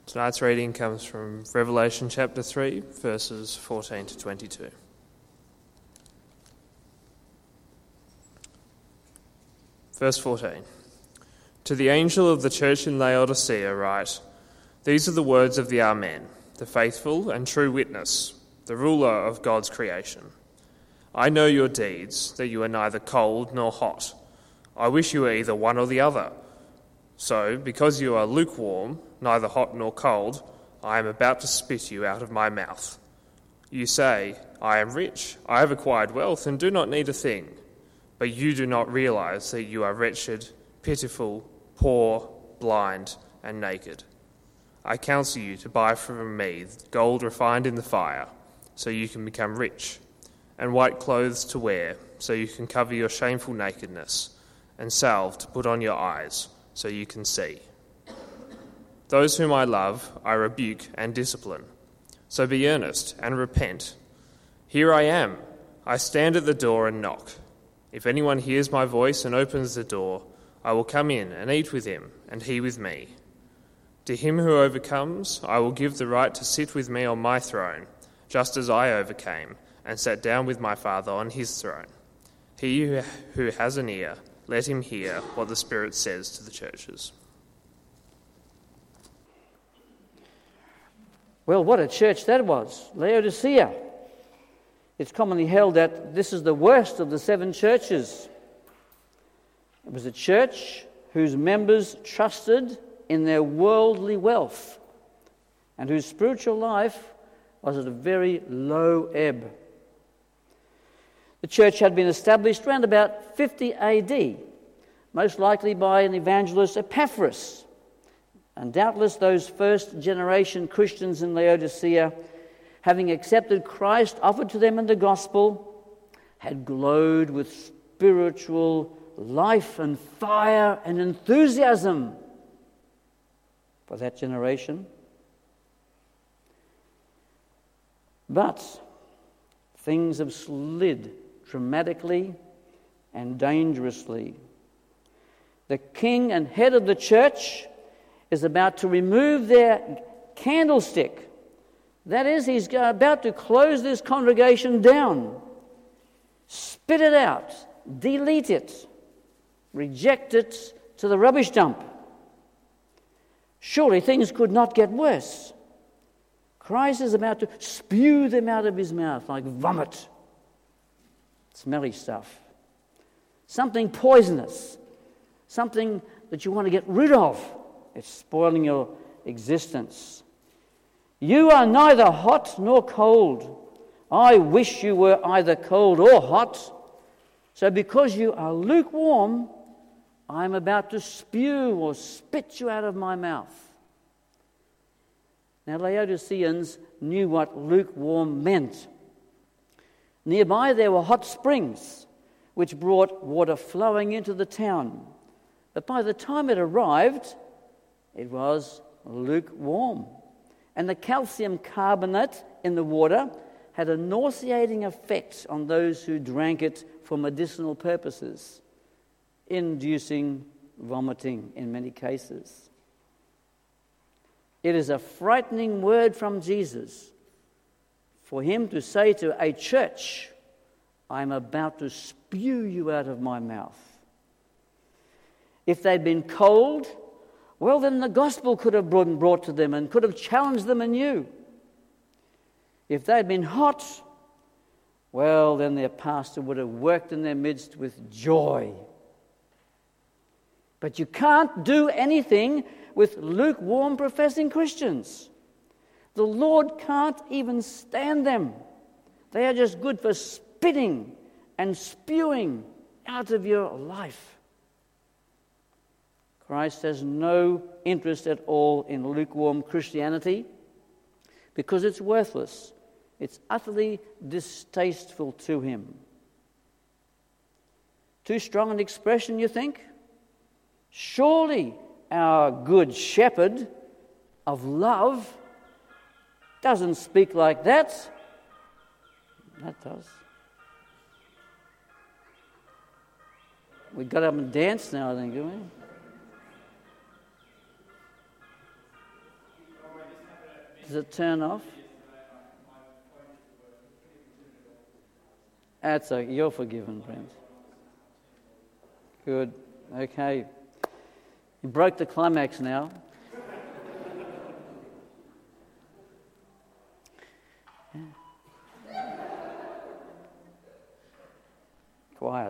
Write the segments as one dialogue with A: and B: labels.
A: Tonight's reading comes from Revelation chapter 3, verses 14 to 22. Verse 14. To the angel of the church in Laodicea write, "These are the words of the Amen, the faithful and true witness, the ruler of God's creation. I know your deeds, that you are neither cold nor hot. I wish you were either one or the other. So, because you are lukewarm, neither hot nor cold, I am about to spit you out of my mouth. You say, I am rich, I have acquired wealth and do not need a thing. But you do not realize that you are wretched, pitiful, poor, blind, and naked. I counsel you to buy from me gold refined in the fire, so you can become rich, and white clothes to wear, so you can cover your shameful nakedness, and salve to put on your eyes, so you can see. Those whom I love, I rebuke and discipline. So be earnest and repent. Here I am. I stand at the door and knock. If anyone hears my voice and opens the door, I will come in and eat with him, and he with me. To him who overcomes, I will give the right to sit with me on my throne, just as I overcame and sat down with my Father on his throne. He who has an ear, let him hear what the Spirit says to the churches."
B: Well, what a church that was, Laodicea. It's commonly held that this is the worst of the 7 churches. It was a church whose members trusted in their worldly wealth and whose spiritual life was at a very low ebb. The church had been established around about 50 AD, most likely by an evangelist Epaphras. And doubtless those first-generation Christians in Laodicea, having accepted Christ offered to them in the gospel, had glowed with spiritual life and fire and enthusiasm for that generation. But things have slid dramatically and dangerously. The king and head of the church is about to remove their candlestick. That is, he's about to close this congregation down, spit it out, delete it, reject it to the rubbish dump. Surely things could not get worse. Christ is about to spew them out of his mouth like vomit. Smelly stuff. Something poisonous. Something that you want to get rid of. It's spoiling your existence. You are neither hot nor cold. I wish you were either cold or hot. So because you are lukewarm, I am about to spew or spit you out of my mouth. Now, Laodiceans knew what lukewarm meant. Nearby there were hot springs, which brought water flowing into the town. But by the time it arrived, it was lukewarm. And the calcium carbonate in the water had a nauseating effect on those who drank it for medicinal purposes, inducing vomiting in many cases. It is a frightening word from Jesus for him to say to a church, I'm about to spew you out of my mouth. If they'd been cold, well, then the gospel could have been brought to them and could have challenged them anew. If they'd been hot, well, then their pastor would have worked in their midst with joy. But you can't do anything with lukewarm professing Christians. The Lord can't even stand them. They are just good for spitting and spewing out of your life. Christ has no interest at all in lukewarm Christianity because it's worthless. It's utterly distasteful to him. Too strong an expression, you think? Surely our good shepherd of love doesn't speak like that. That does. We got up and danced now, I think, didn't we? Does it turn off? That's okay. You're forgiven, friends. Good. Okay. You broke the climax now. Quiet.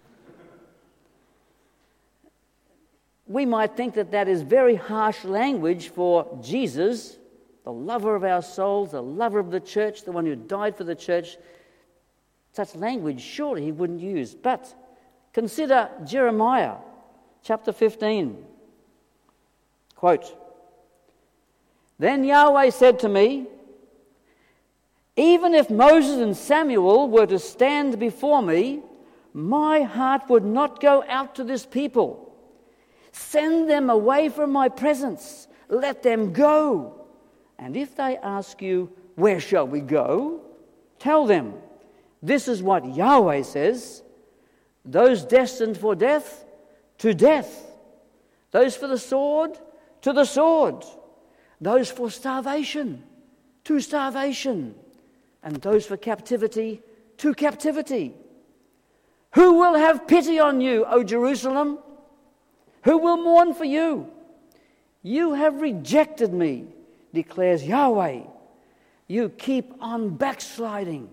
B: We might think that that is very harsh language for Jesus, the lover of our souls, the lover of the church, the one who died for the church. Such language surely he wouldn't use. But consider Jeremiah chapter 15. Quote, "Then Yahweh said to me, even if Moses and Samuel were to stand before me, my heart would not go out to this people. Send them away from my presence. Let them go. And if they ask you, where shall we go? Tell them, this is what Yahweh says. Those destined for death, to death. Those for the sword, to the sword. Those for starvation, to starvation. And those for captivity, to captivity. Who will have pity on you, O Jerusalem? Who will mourn for you? You have rejected me, declares Yahweh. You keep on backsliding."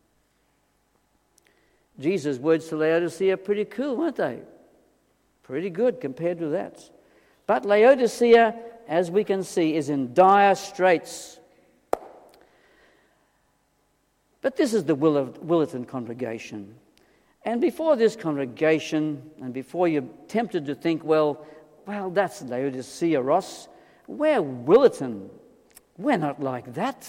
B: Jesus' words to Laodicea are pretty cool, aren't they? Pretty good compared to that. But Laodicea, as we can see, is in dire straits. But this is the Willerton congregation. And before this congregation, and before you're tempted to think, well, that's Laodicea, Ross, we're Willerton. We're not like that.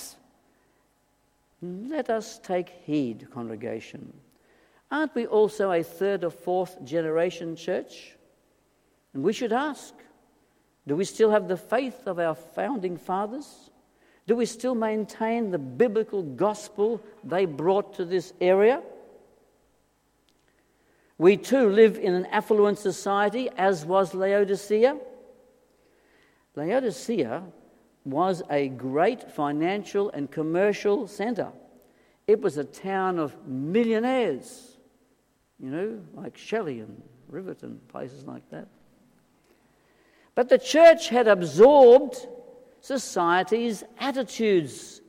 B: Let us take heed, congregation. Aren't we also a third or fourth generation church? And we should ask, do we still have the faith of our founding fathers? Do we still maintain the biblical gospel they brought to this area? We too live in an affluent society, as was Laodicea. Laodicea was a great financial and commercial centre. It was a town of millionaires, like Shelley and Riverton, places like that. But the church had absorbed society's attitudes.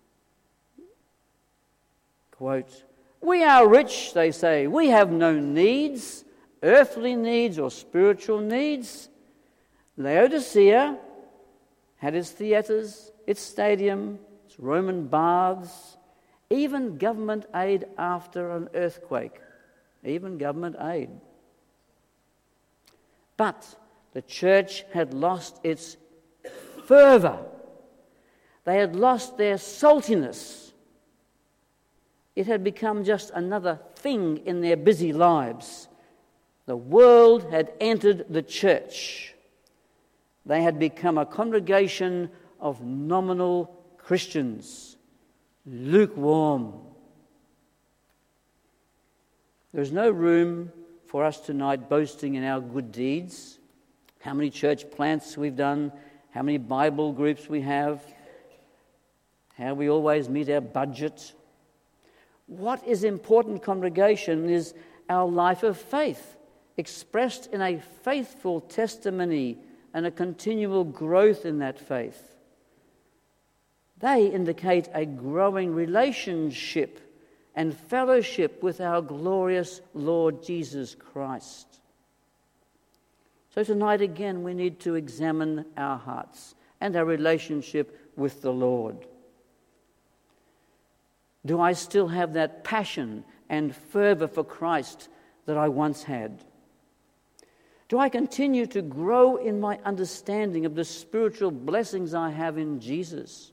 B: Quote, "We are rich," they say. "We have no needs, earthly needs or spiritual needs." Laodicea had its theatres, its stadium, its Roman baths, even government aid after an earthquake. Even government aid. But the church had lost its fervour. They had lost their saltiness. It had become just another thing in their busy lives. The world had entered the church. They had become a congregation of nominal Christians, lukewarm. There's no room for us tonight boasting in our good deeds, how many church plants we've done, how many Bible groups we have, how we always meet our budget. What is important, congregation, is our life of faith, expressed in a faithful testimony and a continual growth in that faith. They indicate a growing relationship and fellowship with our glorious Lord Jesus Christ. So tonight again we need to examine our hearts and our relationship with the Lord. Do I still have that passion and fervour for Christ that I once had? Do I continue to grow in my understanding of the spiritual blessings I have in Jesus?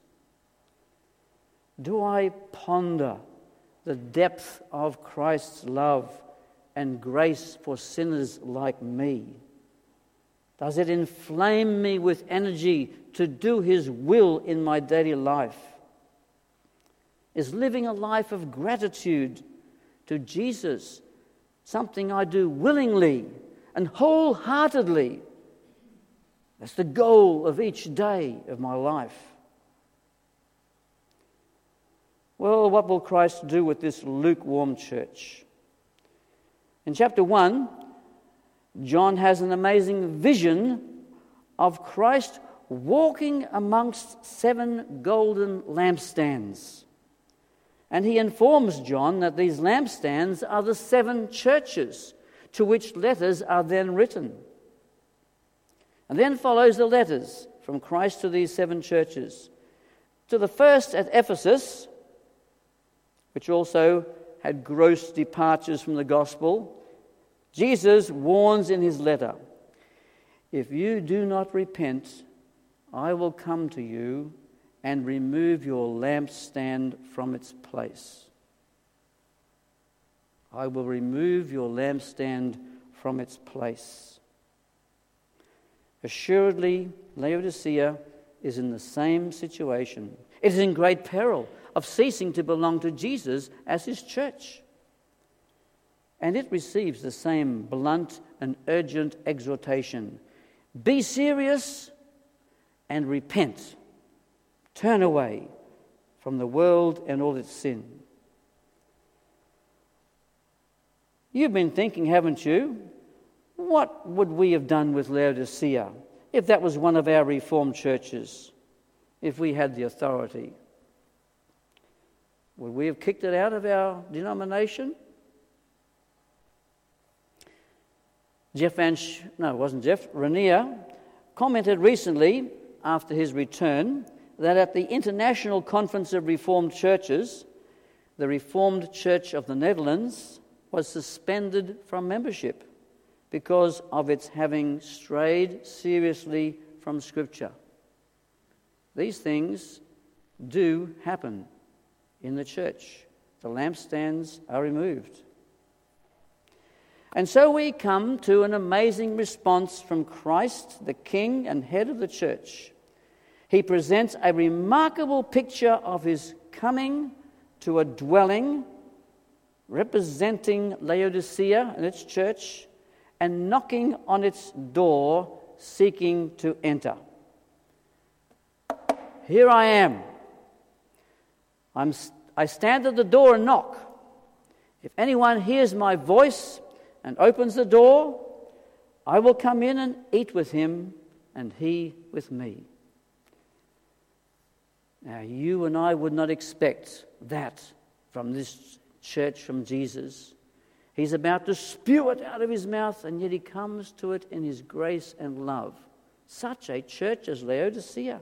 B: Do I ponder the depth of Christ's love and grace for sinners like me? Does it inflame me with energy to do His will in my daily life? Is living a life of gratitude to Jesus something I do willingly and wholeheartedly? That's the goal of each day of my life. Well, what will Christ do with this lukewarm church? In chapter 1, John has an amazing vision of Christ walking amongst 7 golden lampstands. And he informs John that these lampstands are the 7 churches to which letters are then written. And then follows the letters from Christ to these 7 churches. To the first at Ephesus, which also had gross departures from the gospel, Jesus warns in his letter, "If you do not repent, I will come to you and remove your lampstand from its place." I will remove your lampstand from its place. Assuredly, Laodicea is in the same situation. It is in great peril of ceasing to belong to Jesus as his church. And it receives the same blunt and urgent exhortation. Be serious and repent. Turn away from the world and all its sin. You've been thinking, haven't you? What would we have done with Laodicea if that was one of our Reformed churches, if we had the authority? Would we have kicked it out of our denomination? Rainier commented recently after his return that at the International Conference of Reformed Churches, the Reformed Church of the Netherlands was suspended from membership because of its having strayed seriously from Scripture. These things do happen in the church. The lampstands are removed. And so we come to an amazing response from Christ, the King and head of the church. He presents a remarkable picture of his coming to a dwelling representing Laodicea and its church and knocking on its door seeking to enter. Here I am. I stand at the door and knock. If anyone hears my voice and opens the door, I will come in and eat with him and he with me. Now, you and I would not expect that from this church, from Jesus. He's about to spew it out of his mouth, and yet he comes to it in his grace and love. Such a church as Laodicea.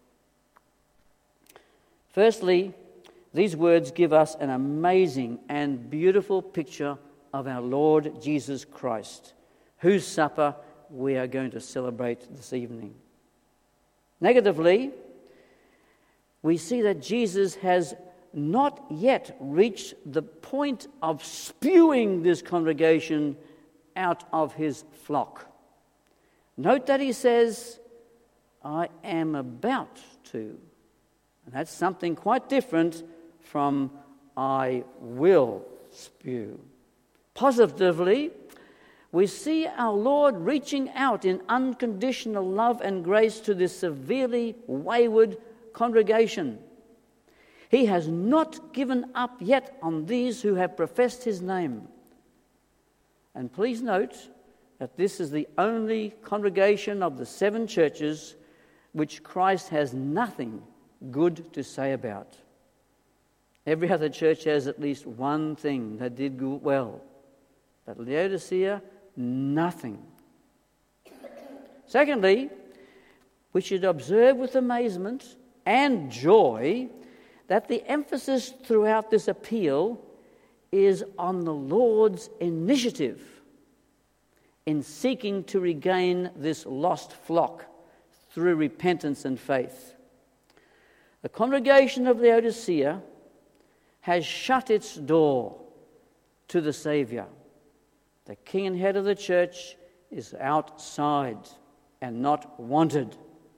B: Firstly, these words give us an amazing and beautiful picture of our Lord Jesus Christ, whose supper we are going to celebrate this evening. Negatively, we see that Jesus has not yet reached the point of spewing this congregation out of his flock. Note that he says, I am about to. And that's something quite different from I will spew. Positively, we see our Lord reaching out in unconditional love and grace to this severely wayward congregation. He has not given up yet on these who have professed his name. And please note that this is the only congregation of the 7 churches which Christ has nothing good to say about. Every other church has at least one thing that did well. But Laodicea, nothing. Secondly, we should observe with amazement and joy that the emphasis throughout this appeal is on the Lord's initiative in seeking to regain this lost flock through repentance and faith. The congregation of Laodicea has shut its door to the Saviour. The king and head of the church is outside and not wanted.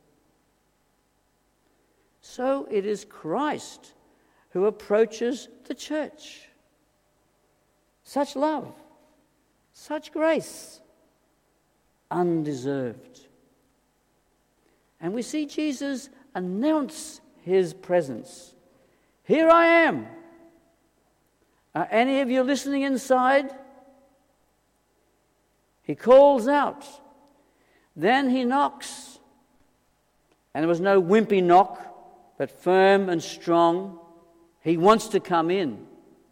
B: So it is Christ who approaches the church. Such love, such grace, undeserved. And we see Jesus announce his presence. Here I am. Are any of you listening inside? He calls out. Then he knocks. And there was no wimpy knock, but firm and strong. He wants to come in.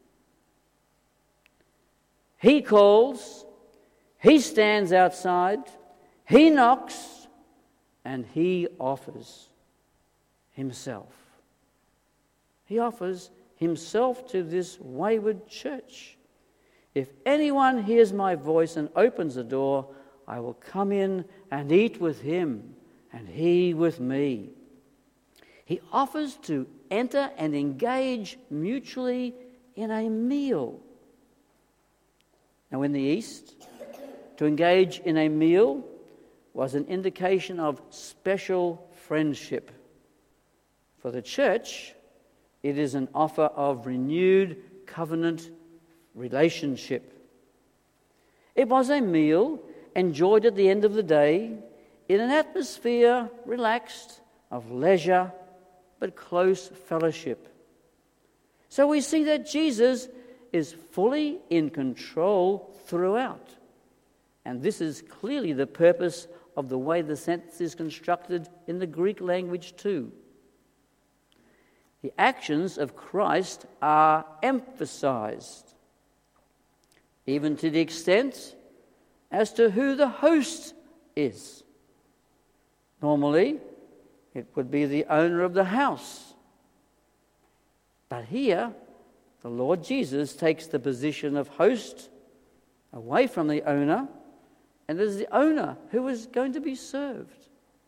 B: He calls. He stands outside. He knocks. And he offers himself. He offers himself to this wayward church. If anyone hears my voice and opens the door, I will come in and eat with him and he with me. He offers to enter and engage mutually in a meal. Now, in the East, to engage in a meal was an indication of special friendship. For the church, it is an offer of renewed covenant relationship. It was a meal enjoyed at the end of the day in an atmosphere relaxed, of leisure, but close fellowship. So we see that Jesus is fully in control throughout. And this is clearly the purpose of the way the sentence is constructed in the Greek language too. The actions of Christ are emphasized, even to the extent as to who the host is. Normally, it would be the owner of the house. But here, the Lord Jesus takes the position of host away from the owner, and it is the owner who is going to be served.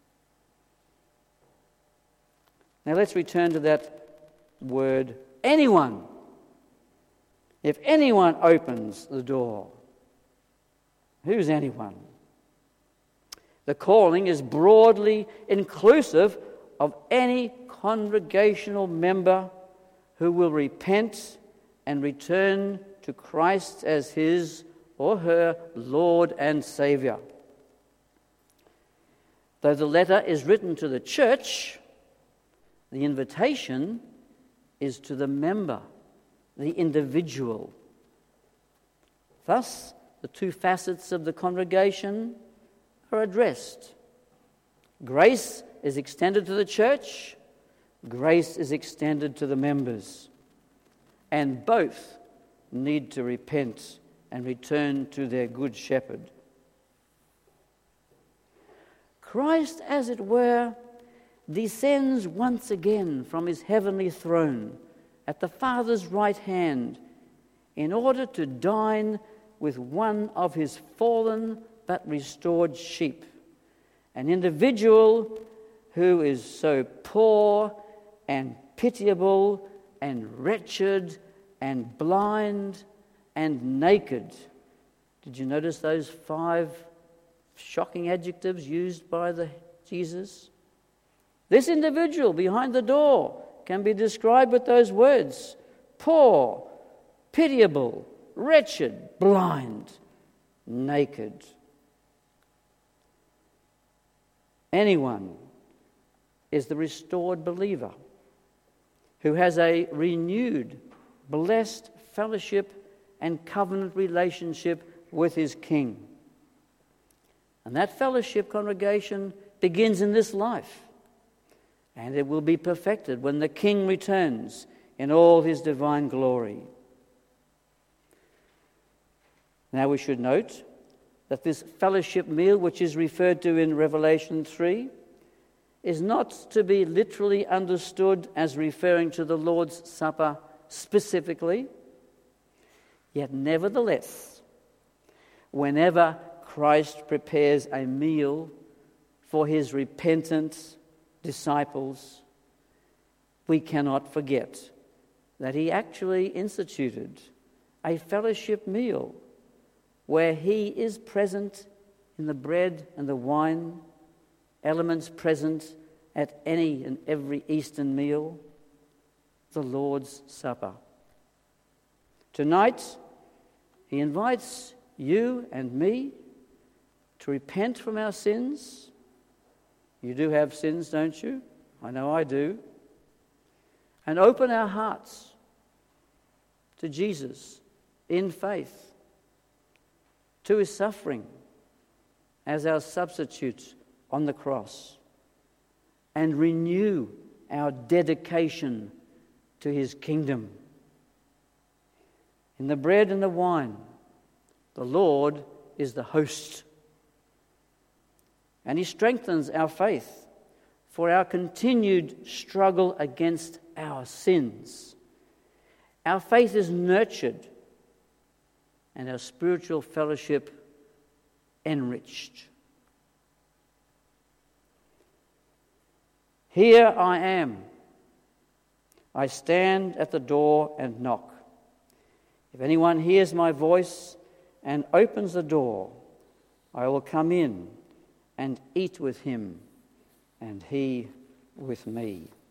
B: Now let's return to that word, anyone. If anyone opens the door, who's anyone? The calling is broadly inclusive of any congregational member who will repent and return to Christ as his or her Lord and Saviour. Though the letter is written to the church, the invitation is to the member, the individual. Thus, the two facets of the congregation are addressed. Grace is extended to the church, grace is extended to the members, and both need to repent and return to their good shepherd. Christ, as it were, descends once again from his heavenly throne at the Father's right hand in order to dine with one of his fallen but restored sheep, an individual who is so poor and pitiable and wretched and blind and naked. Did you notice those 5 shocking adjectives used by Jesus? This individual behind the door can be described with those words: poor, pitiable, wretched, blind, naked. Anyone is the restored believer who has a renewed, blessed fellowship and covenant relationship with his King. And that fellowship, congregation, begins in this life. And it will be perfected when the King returns in all his divine glory. Now we should note that this fellowship meal, which is referred to in Revelation 3, is not to be literally understood as referring to the Lord's Supper specifically. Yet nevertheless, whenever Christ prepares a meal for his repentant disciples, we cannot forget that he actually instituted a fellowship meal where he is present in the bread and the wine, elements present at any and every Eastern meal, the Lord's Supper. Tonight, he invites you and me to repent from our sins. You do have sins, don't you? I know I do. and open our hearts to Jesus in faith, to his suffering as our substitute on the cross, and renew our dedication to his kingdom. In the bread and the wine, the Lord is the host, and he strengthens our faith for our continued struggle against our sins. Our faith is nurtured and our spiritual fellowship enriched. Here I am. I stand at the door and knock. If anyone hears my voice and opens the door, I will come in and eat with him, and he with me.